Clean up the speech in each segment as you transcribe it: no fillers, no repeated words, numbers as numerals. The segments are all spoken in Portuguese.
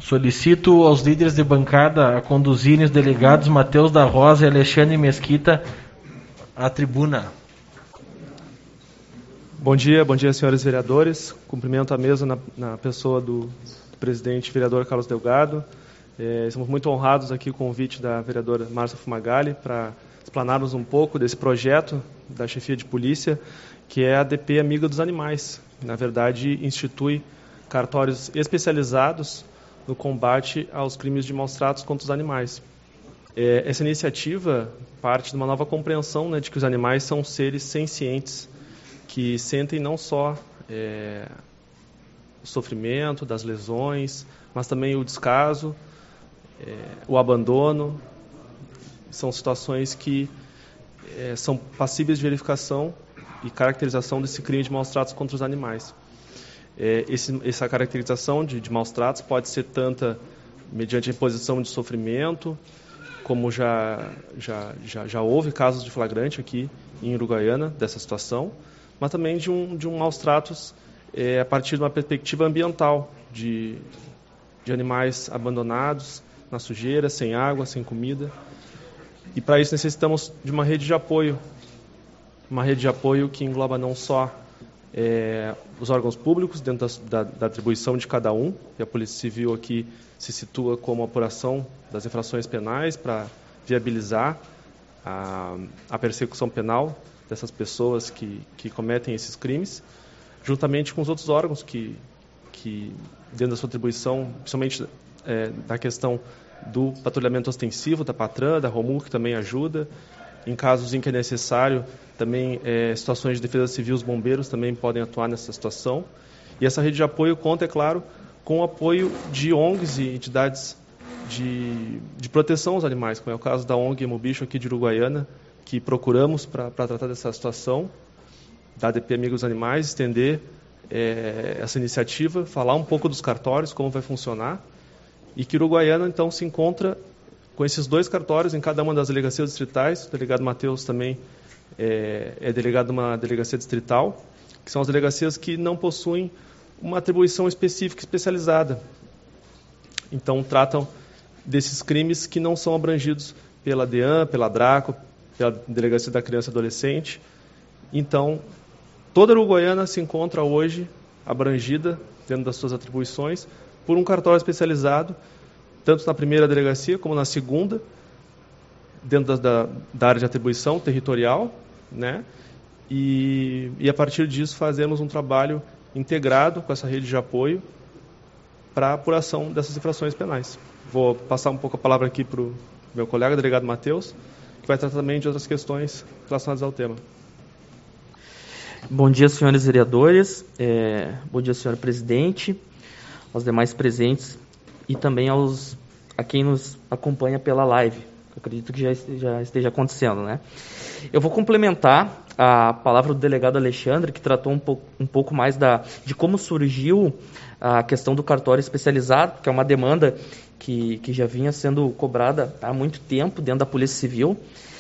Solicito aos líderes de bancada a conduzirem os delegados Matheus da Rosa e Alexandre Mesquita à tribuna. Bom dia, senhores vereadores. Cumprimento a mesa na pessoa do presidente vereador Carlos Delgado. Estamos muito honrados aqui com o convite da vereadora Márcia Fumagalli para explanarmos um pouco desse projeto da chefia de polícia, que é a ADP Amiga dos Animais. Na verdade, institui cartórios especializados no combate aos crimes de maus tratos contra os animais. Essa iniciativa parte de uma nova compreensão, de que os animais são seres sencientes, que sentem não só o sofrimento das lesões, mas também o descaso, o abandono. São situações que são passíveis de verificação e caracterização desse crime de maus tratos contra os animais. Essa caracterização de maus tratos pode ser tanto mediante a imposição de sofrimento, como já houve casos de flagrante aqui em Uruguaiana dessa situação, mas também de um maus tratos a partir de uma perspectiva ambiental, de animais abandonados na sujeira, sem água, sem comida. E para isso necessitamos de uma rede de apoio que engloba não só os órgãos públicos, dentro da atribuição de cada um, e a Polícia Civil aqui se situa como apuração das infrações penais para viabilizar a persecução penal dessas pessoas que cometem esses crimes, juntamente com os outros órgãos que dentro da sua atribuição, principalmente da questão do patrulhamento ostensivo, da Patran, da Romul, que também ajuda. Em casos em que é necessário, também situações de defesa civil, os bombeiros também podem atuar nessa situação. E essa rede de apoio conta, é claro, com o apoio de ONGs e entidades de proteção aos animais, como é o caso da ONG Hemobicho aqui de Uruguaiana, que procuramos para tratar dessa situação, da ADP Amiga dos Animais, estender essa iniciativa, falar um pouco dos cartórios, como vai funcionar, e que Uruguaiana, então, se encontra com esses 2 cartórios em cada uma das delegacias distritais. O delegado Matheus também é delegado de uma delegacia distrital, que são as delegacias que não possuem uma atribuição específica, especializada. Então, tratam desses crimes que não são abrangidos pela DEAN, pela DRACO, pela Delegacia da Criança e Adolescente. Então, toda a Uruguaiana se encontra hoje abrangida, dentro das suas atribuições, por um cartório especializado, tanto na primeira delegacia como na segunda, dentro da área de atribuição territorial, e a partir disso fazemos um trabalho integrado com essa rede de apoio para a apuração dessas infrações penais. Vou passar um pouco a palavra aqui para o meu colega, delegado Matheus, que vai tratar também de outras questões relacionadas ao tema. Bom dia, senhores vereadores, bom dia, senhor presidente, aos demais presentes e também a quem nos acompanha pela live. Eu acredito que já esteja acontecendo, Eu vou complementar a palavra do delegado Alexandre, que tratou um pouco mais de como surgiu a questão do cartório especializado, que é uma demanda que já vinha sendo cobrada há muito tempo dentro da Polícia Civil,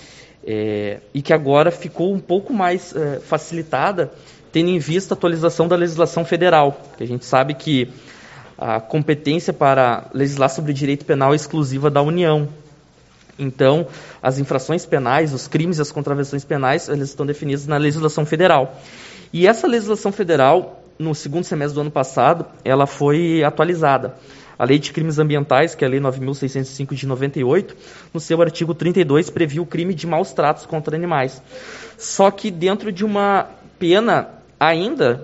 e que agora ficou um pouco mais facilitada, tendo em vista a atualização da legislação federal, que a gente sabe que a competência para legislar sobre direito penal é exclusiva da União. Então, as infrações penais, os crimes e as contravenções penais, eles estão definidos na legislação federal. E essa legislação federal, no segundo semestre do ano passado, ela foi atualizada. A Lei de Crimes Ambientais, que é a Lei 9.605 de 98, no seu artigo 32, previu o crime de maus tratos contra animais. Só que dentro de uma pena ainda,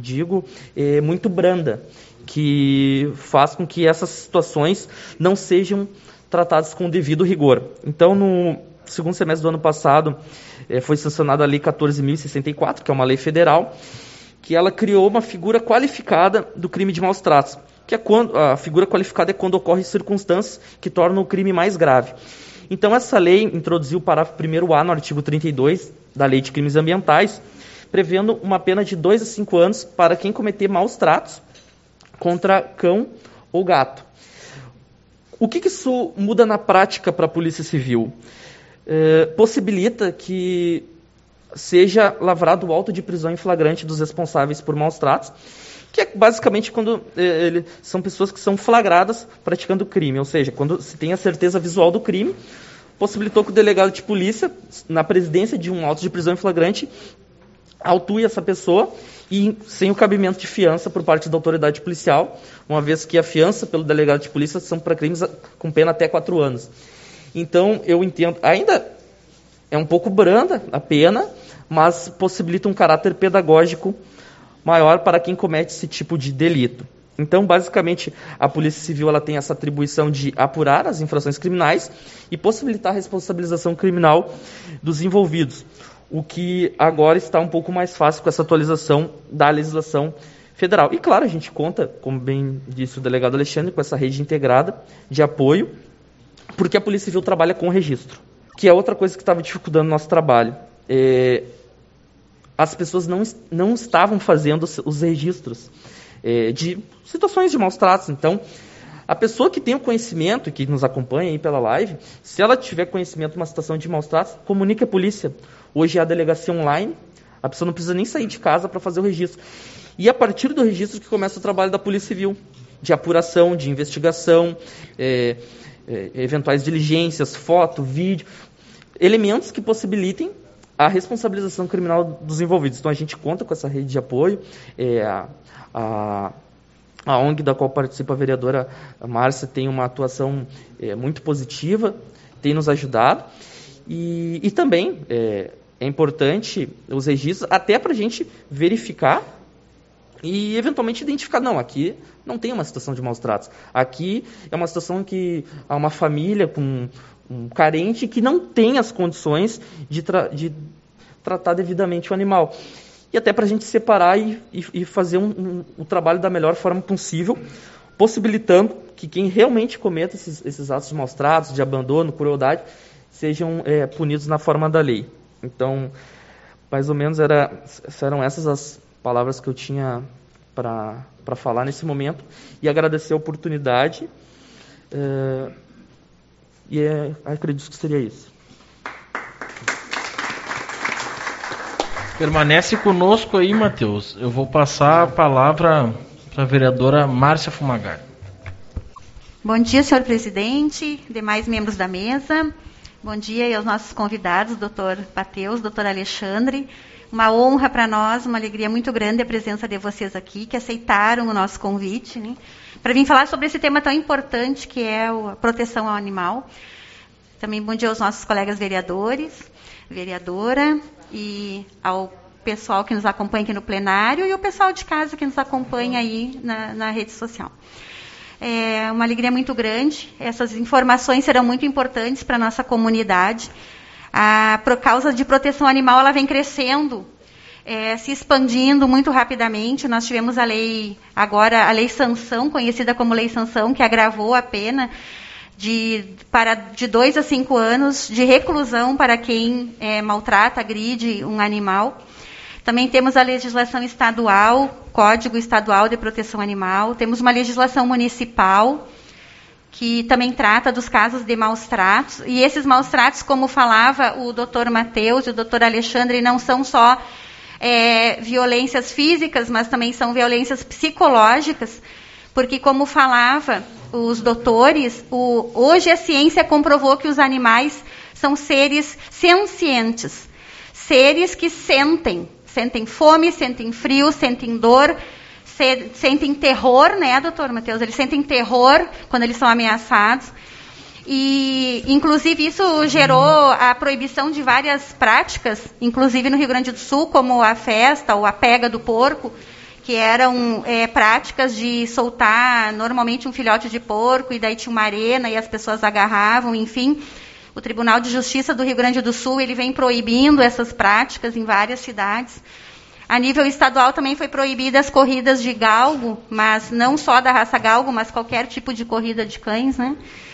muito branda, que faz com que essas situações não sejam tratadas com o devido rigor. Então, no segundo semestre do ano passado, foi sancionada a Lei 14.064, que é uma lei federal, que ela criou uma figura qualificada do crime de maus tratos, que é quando a figura qualificada é quando ocorrem circunstâncias que tornam o crime mais grave. Então, essa lei introduziu o parágrafo 1º-A no artigo 32 da Lei de Crimes Ambientais, prevendo uma pena de 2 a 5 anos para quem cometer maus tratos contra cão ou gato. O que isso muda na prática para a Polícia Civil? Possibilita que seja lavrado o auto de prisão em flagrante dos responsáveis por maus tratos que é basicamente quando são pessoas que são flagradas praticando crime, ou seja, quando se tem a certeza visual do crime, possibilitou que o delegado de polícia, na presidência de um auto de prisão em flagrante, autue essa pessoa e sem o cabimento de fiança por parte da autoridade policial, uma vez que a fiança pelo delegado de polícia são para crimes com pena até 4 anos. Então, eu entendo, ainda é um pouco branda a pena, mas possibilita um caráter pedagógico maior para quem comete esse tipo de delito. Então, basicamente, a Polícia Civil ela tem essa atribuição de apurar as infrações criminais e possibilitar a responsabilização criminal dos envolvidos, o que agora está um pouco mais fácil com essa atualização da legislação federal. E, claro, a gente conta, como bem disse o delegado Alexandre, com essa rede integrada de apoio, porque a Polícia Civil trabalha com registro, que é outra coisa que estava dificultando o nosso trabalho. As pessoas não estavam fazendo os registros de situações de maus tratos. Então, a pessoa que tem o conhecimento, que nos acompanha aí pela live, se ela tiver conhecimento de uma situação de maus tratos, comunique à polícia. Hoje é a delegacia online, a pessoa não precisa nem sair de casa para fazer o registro. E a partir do registro que começa o trabalho da Polícia Civil, de apuração, de investigação, eventuais diligências, foto, vídeo, elementos que possibilitem a responsabilização criminal dos envolvidos. Então, a gente conta com essa rede de apoio. A ONG da qual participa a vereadora Márcia tem uma atuação muito positiva, tem nos ajudado. E também é importante os registros, até para a gente verificar e, eventualmente, identificar. Não, aqui não tem uma situação de maus tratos. Aqui é uma situação que há uma família com um carente que não tem as condições de tratar devidamente o animal. E até para a gente separar e fazer o trabalho da melhor forma possível, possibilitando que quem realmente cometa esses atos de maus tratos, de abandono, crueldade, sejam punidos na forma da lei. Então, mais ou menos eram essas as palavras que eu tinha para falar nesse momento, e agradecer a oportunidade. Acredito que seria isso. Permanece conosco aí, Matheus. Eu vou passar a palavra para a vereadora Márcia Fumagalli. Bom dia, senhor presidente, demais membros da mesa. Bom dia aos nossos convidados, doutor Matheus, doutor Alexandre. Uma honra para nós, uma alegria muito grande a presença de vocês aqui, que aceitaram o nosso convite, né, para vir falar sobre esse tema tão importante que é a proteção ao animal. Também bom dia aos nossos colegas vereadores, vereadora, e ao pessoal que nos acompanha aqui no plenário e o pessoal de casa que nos acompanha aí na rede social. É uma alegria muito grande. Essas informações serão muito importantes para a nossa comunidade. Por causa de proteção animal, ela vem crescendo, se expandindo muito rapidamente. Nós tivemos a lei Sanção, conhecida como Lei Sanção, que agravou a pena de 2 a 5 anos de reclusão para quem maltrata, agride um animal. Também temos a legislação estadual, Código Estadual de Proteção Animal. Temos uma legislação municipal, que também trata dos casos de maus tratos. E esses maus tratos, como falava o doutor Matheus e o doutor Alexandre, não são só violências físicas, mas também são violências psicológicas, porque, como falava os doutores, hoje a ciência comprovou que os animais são seres sencientes, seres que sentem fome, sentem frio, sentem dor, sentem terror, né, doutor Matheus? Eles sentem terror quando eles são ameaçados. E, inclusive, isso gerou a proibição de várias práticas, inclusive no Rio Grande do Sul, como a festa ou a pega do porco, que eram práticas de soltar normalmente um filhote de porco, e daí tinha uma arena e as pessoas agarravam, enfim. O Tribunal de Justiça do Rio Grande do Sul ele vem proibindo essas práticas em várias cidades. A nível estadual também foi proibida as corridas de galgo, mas não só da raça galgo, mas qualquer tipo de corrida de cães, né?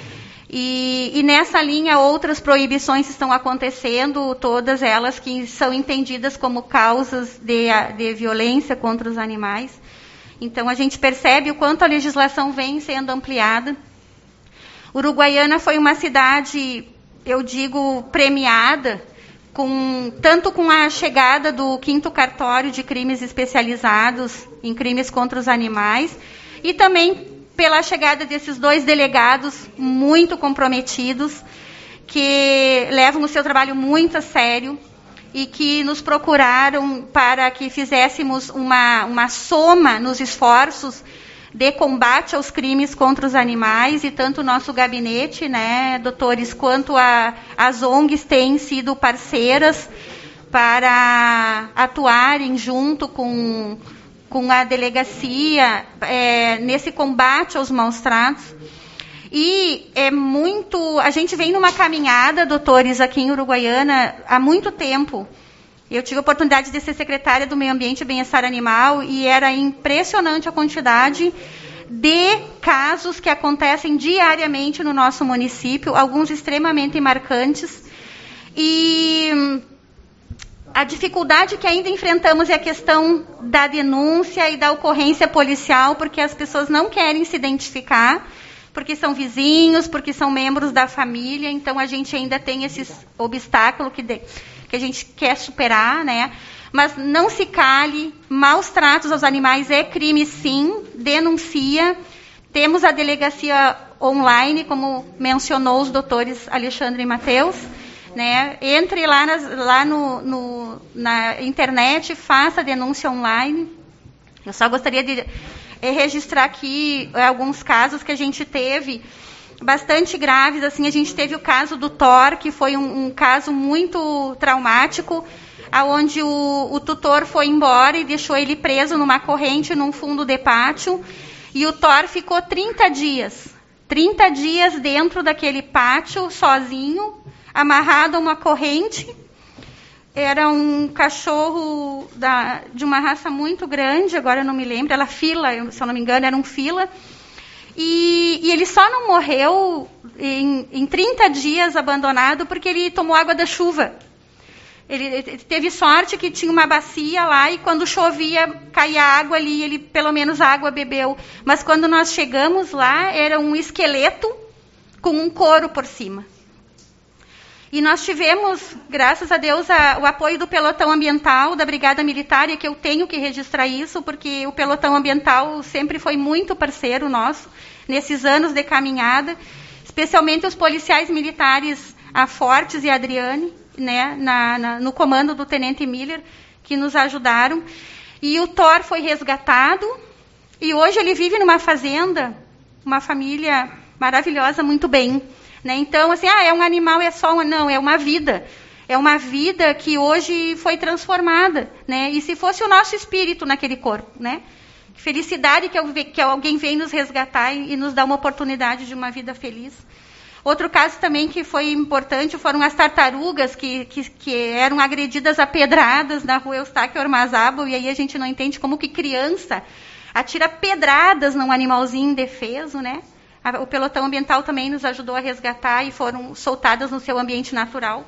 E nessa linha outras proibições estão acontecendo, todas elas que são entendidas como causas de violência contra os animais. Então a gente percebe o quanto a legislação vem sendo ampliada. Uruguaiana foi uma cidade, eu digo, premiada tanto com a chegada do 5º Cartório de Crimes Especializados em Crimes contra os Animais, e também pela chegada desses 2 delegados muito comprometidos, que levam o seu trabalho muito a sério e que nos procuraram para que fizéssemos uma soma nos esforços de combate aos crimes contra os animais, e tanto o nosso gabinete, né, doutores, quanto as ONGs têm sido parceiras para atuarem junto com a delegacia nesse combate aos maus-tratos. E a gente vem numa caminhada, doutores, aqui em Uruguaiana há muito tempo. Eu tive a oportunidade de ser secretária do Meio Ambiente e Bem-Estar Animal, e era impressionante a quantidade de casos que acontecem diariamente no nosso município, alguns extremamente marcantes. E a dificuldade que ainda enfrentamos é a questão da denúncia e da ocorrência policial, porque as pessoas não querem se identificar, porque são vizinhos, porque são membros da família. Então a gente ainda tem esse obstáculo que a gente quer superar, né? Mas não se cale, maus tratos aos animais é crime sim, denuncia. Temos a delegacia online, como mencionou os doutores Alexandre e Matheus, né? Entre lá na internet, faça a denúncia online. Eu só gostaria de registrar aqui alguns casos que a gente teve bastante graves. Assim, a gente teve o caso do Thor, que foi um caso muito traumático, onde o tutor foi embora e deixou ele preso numa corrente num fundo de pátio, e o Thor ficou 30 dias dentro daquele pátio, sozinho, amarrado a uma corrente. Era um cachorro de uma raça muito grande, agora eu não me lembro, era fila, se eu não me engano, era um fila. E ele só não morreu em 30 dias abandonado porque ele tomou água da chuva. Ele teve sorte que tinha uma bacia lá, e quando chovia, caía água ali, ele pelo menos a água bebeu. Mas quando nós chegamos lá, era um esqueleto com um couro por cima. E nós tivemos, graças a Deus, o apoio do pelotão ambiental, da Brigada Militar, e que eu tenho que registrar isso, porque o pelotão ambiental sempre foi muito parceiro nosso, nesses anos de caminhada, especialmente os policiais militares, a Fortes e a Adriane, né, no comando do Tenente Miller, que nos ajudaram. E o Thor foi resgatado, e hoje ele vive numa fazenda, uma família maravilhosa, muito bem. Né? Então, assim, é um animal, não, é uma vida. É uma vida que hoje foi transformada, né? E se fosse o nosso espírito naquele corpo, né? Felicidade que alguém vem nos resgatar e nos dar uma oportunidade de uma vida feliz. Outro caso também que foi importante foram as tartarugas que eram agredidas a pedradas na rua Eustáquio Ormazábal, e aí a gente não entende como que criança atira pedradas num animalzinho indefeso, né? O pelotão ambiental também nos ajudou a resgatar e foram soltadas no seu ambiente natural.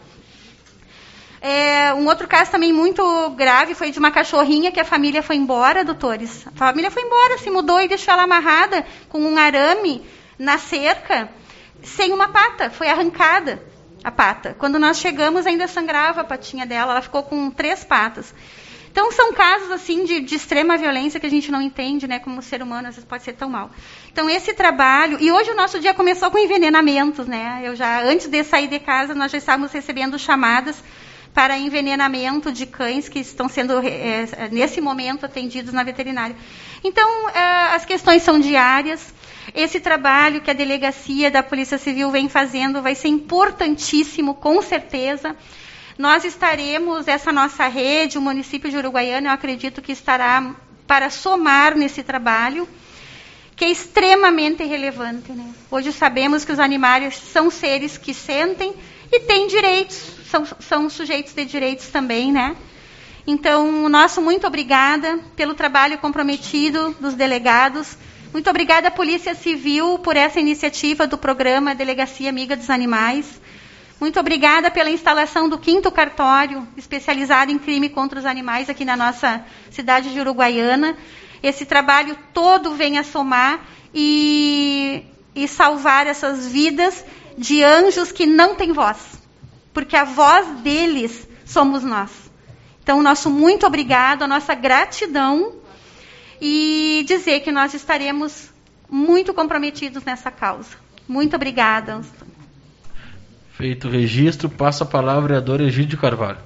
Um outro caso também muito grave foi de uma cachorrinha que a família foi embora, doutores. A família foi embora, se mudou e deixou ela amarrada com um arame na cerca, sem uma pata. Foi arrancada a pata. Quando nós chegamos, ainda sangrava a patinha dela. Ela ficou com 3 patas. Então, são casos assim de extrema violência que a gente não entende, né? Como o ser humano, às vezes, pode ser tão mal. Então, esse trabalho... E hoje o nosso dia começou com envenenamentos, né? Antes de sair de casa, nós já estávamos recebendo chamadas para envenenamento de cães que estão sendo, nesse momento, atendidos na veterinária. Então, as questões são diárias. Esse trabalho que a Delegacia da Polícia Civil vem fazendo vai ser importantíssimo, com certeza. Nós estaremos, essa nossa rede, o município de Uruguaiana, eu acredito que estará para somar nesse trabalho, que é extremamente relevante, né? Hoje sabemos que os animais são seres que sentem e têm direitos, são sujeitos de direitos também, né? Então, nosso muito obrigada pelo trabalho comprometido dos delegados. Muito obrigada à Polícia Civil por essa iniciativa do programa Delegacia Amiga dos Animais. Muito obrigada pela instalação do 5º cartório especializado em crime contra os animais aqui na nossa cidade de Uruguaiana. Esse trabalho todo vem a somar e salvar essas vidas de anjos que não têm voz. Porque a voz deles somos nós. Então, nosso muito obrigado, a nossa gratidão e dizer que nós estaremos muito comprometidos nessa causa. Muito obrigada. Feito o registro, passo a palavra ao vereador Egídio Carvalho.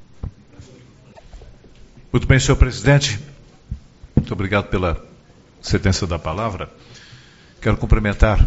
Muito bem, senhor presidente. Muito obrigado pela cedência da palavra. Quero cumprimentar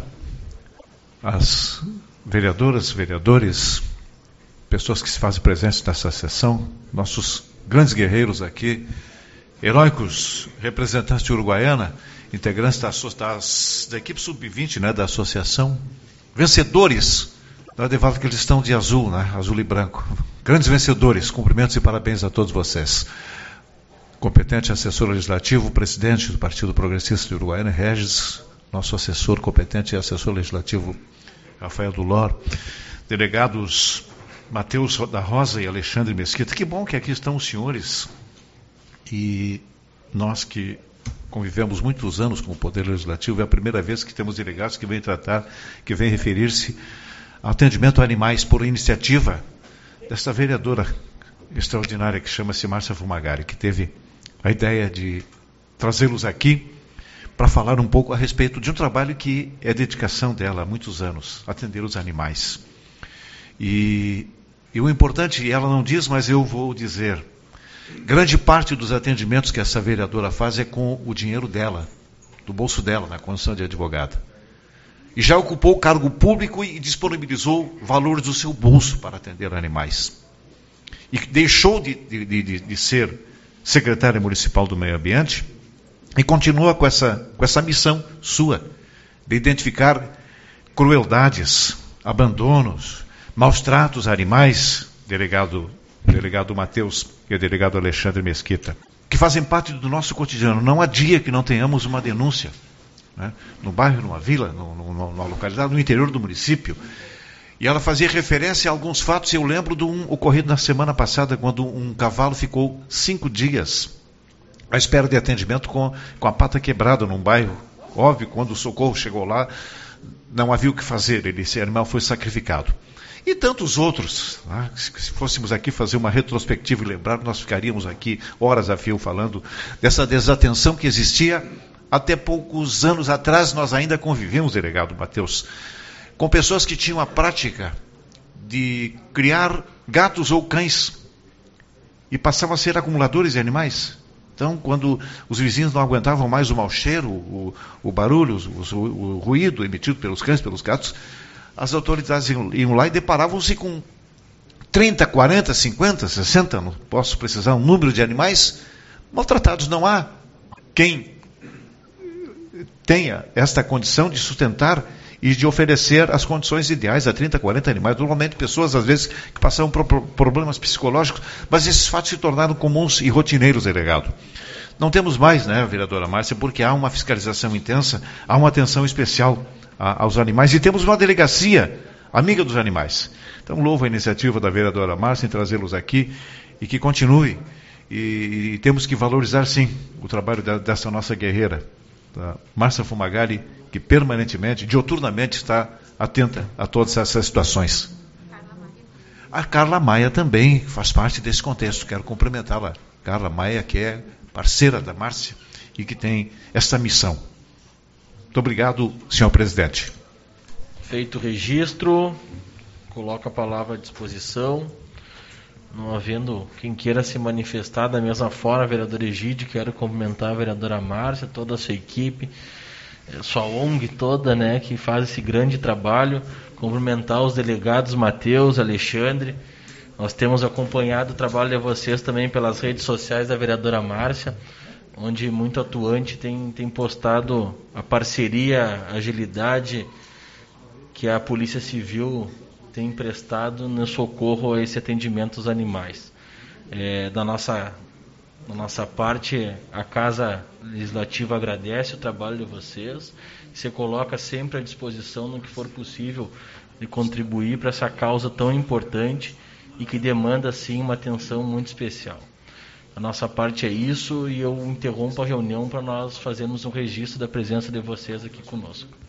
as vereadoras, vereadores, pessoas que se fazem presentes nessa sessão, nossos grandes guerreiros aqui, heróicos representantes de Uruguaiana, integrantes da equipe sub-20, né, da associação, vencedores, nós devemos que eles estão de azul, né, azul e branco, grandes vencedores, cumprimentos e parabéns a todos vocês. Competente assessor legislativo, presidente do Partido Progressista de Uruguaiana, Regis, nosso assessor competente e assessor legislativo, Rafael Dulor, delegados Matheus da Rosa e Alexandre Mesquita. Que bom que aqui estão os senhores e nós que convivemos muitos anos com o Poder Legislativo, é a primeira vez que temos delegados que vêm tratar, que vêm referir-se ao atendimento a animais por iniciativa desta vereadora extraordinária que chama-se Márcia Fumagari, que teve a ideia de trazê-los aqui para falar um pouco a respeito de um trabalho que é dedicação dela há muitos anos, atender os animais. E o importante, ela não diz, mas eu vou dizer, grande parte dos atendimentos que essa vereadora faz é com o dinheiro dela, do bolso dela, na condição de advogada. E já ocupou o cargo público e disponibilizou valores do seu bolso para atender animais. E deixou de ser secretária municipal do meio ambiente e continua com essa missão sua, de identificar crueldades, abandonos, maus tratos a animais, delegado Matheus e o delegado Alexandre Mesquita, que fazem parte do nosso cotidiano. Não há dia que não tenhamos uma denúncia, né? No bairro, numa vila, numa localidade, no interior do município. E ela fazia referência a alguns fatos. Eu lembro de um ocorrido na semana passada, quando um cavalo ficou 5 dias à espera de atendimento com a pata quebrada num bairro. Óbvio, quando o socorro chegou lá, não havia o que fazer, esse animal foi sacrificado. E tantos outros, né? Se fôssemos aqui fazer uma retrospectiva e lembrar, nós ficaríamos aqui horas a fio falando dessa desatenção que existia até poucos anos atrás. Nós ainda convivemos, delegado Matheus, com pessoas que tinham a prática de criar gatos ou cães e passavam a ser acumuladores de animais. Então, quando os vizinhos não aguentavam mais o mau cheiro, o barulho, o ruído emitido pelos cães, pelos gatos, as autoridades iam lá e deparavam-se com 30, 40, 50, 60, não posso precisar um número de animais maltratados. Não há quem tenha esta condição de sustentar e de oferecer as condições ideais a 30, 40 animais. Normalmente pessoas, às vezes, que passavam por problemas psicológicos, mas esses fatos se tornaram comuns e rotineiros, delegado. Não temos mais, né, vereadora Márcia, porque há uma fiscalização intensa, há uma atenção especial aos animais, e temos uma delegacia amiga dos animais. Então, louvo a iniciativa da vereadora Márcia em trazê-los aqui e que continue. E temos que valorizar, sim, o trabalho dessa nossa guerreira, da Márcia Fumagari, que permanentemente, dioturnamente, está atenta a todas essas situações. A Carla Maia também faz parte desse contexto, quero cumprimentá-la. Carla Maia, que é parceira da Márcia e que tem esta missão. Muito obrigado, senhor presidente. Feito o registro, coloco a palavra à disposição. Não havendo quem queira se manifestar da mesma forma, vereador Egídio, quero cumprimentar a vereadora Márcia, toda a sua equipe, sua ONG toda, né, que faz esse grande trabalho. Cumprimentar os delegados Matheus, Alexandre. Nós temos acompanhado o trabalho de vocês também pelas redes sociais da vereadora Márcia, onde muito atuante tem postado a parceria, a agilidade que a Polícia Civil tem prestado no socorro a esse atendimento aos animais. Da nossa parte, a Casa Legislativa agradece o trabalho de vocês, se coloca sempre à disposição no que for possível de contribuir para essa causa tão importante e que demanda, sim, uma atenção muito especial. A nossa parte é isso, e eu interrompo a reunião para nós fazermos um registro da presença de vocês aqui conosco.